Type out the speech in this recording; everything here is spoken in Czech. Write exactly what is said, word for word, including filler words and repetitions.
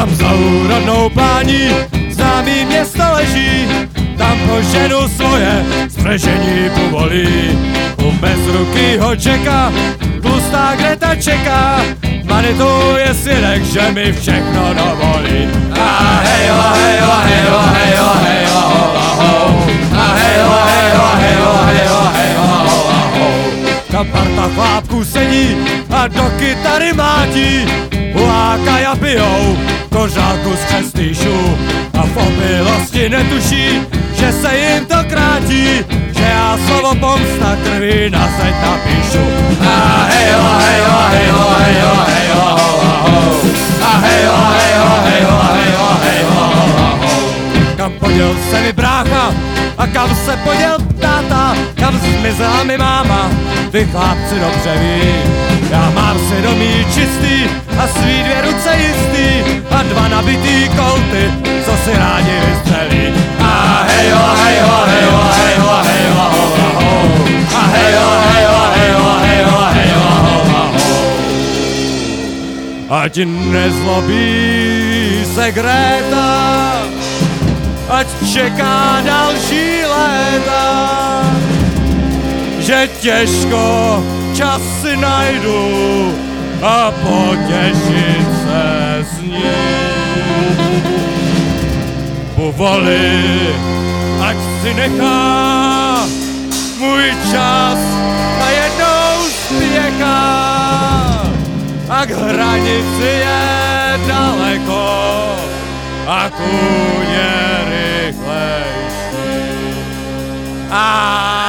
Tam za úrodnou plání známý město leží, tam po ženu svoje spřežení povolí. U bez ruky ho čeká, tlustá Greta čeká, Manitou je svědek, že mi všechno dovolí. A hejho, hejho, hejho, hejho, hejho, ho, a hejho, hejho, hejho, hejho, hejho, ho. Tam parta chlápků sedí a do kytary mlátí, hulákaj a pijou kořálku z křestýšů a v opilosti netuší, že se jim to krátí, že já slovo pomsta krví na zeď napíšu. A hejho, hejho, hejho, hejho, hejho, ho, a hejho, hejho, hejho, hejho, hejho, ho. Kam poděl se mi brácha a kam se poděl táta, kam zmizela mi máma, ty chlapci dobře ví. Já mám svědomí čistý a svý dvě ruce jistý a dva nabitý kolty, co si rádi vystřelí. A hejho, hejho, hejho, hejho, hejho, ho, a hejho, hejho, hejho, hejho, hejho, ho. Ať nezlobí se Greta, ať čeká další léta, že těžko čas si najdu a potěšit se s ní. Povoli, ať si nechá můj čas a jednou spěchá a k hranici je daleko a kůň je rychlejší. A